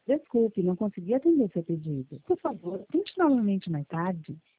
Desculpe, não consegui atender seu pedido. Por favor, tente novamente mais tarde.